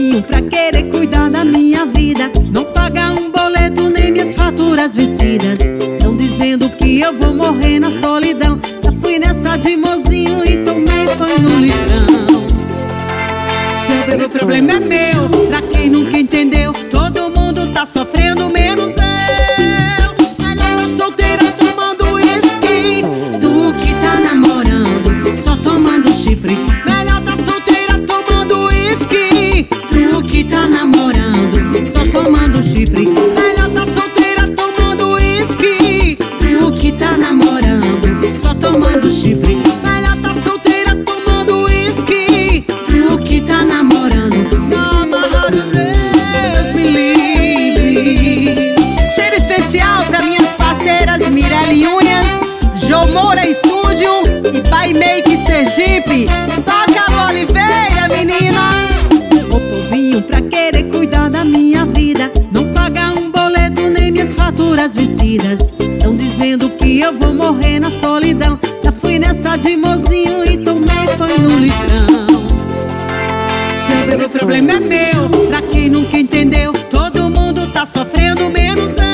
povinho pra querer cuidar da minha vida, não pagar um boleto nem minhas faturas vencidas. Tão dizendo que eu vou morrer na solidão. Já fui nessa de mozinho e tomei foi no litrão. Se eu beber o problema é meu, pra quem nunca entendeu. Todo mundo tá sofrendo menos eu. Melhor tá solteira tomando uísque do que tá namorando só tomando chifre. Melhor tá solteira tomando uísque do que tá namorando só tomando chifre. Melhor tá solteira tomando uísque do que tá namorando só tomando chifre. Melhor tá solteira tomando uísque do que tá namorando amarrado. Deus me livre. Cheiro especial pra minhas parceiras Mirelle Unhas, Jô Moura Estúdio e Pai Make Sergipe. Toca a bola e veia, meninas. O povinho pra querer cuidar da minha vida, não pagar um boleto nem minhas faturas vencidas. Tão dizendo que eu vou morrer na solidão. Já fui nessa de mozinho e tomei foi no litrão. Se eu beber o problema é meu, pra quem nunca entendeu. Todo mundo tá sofrendo menos eu.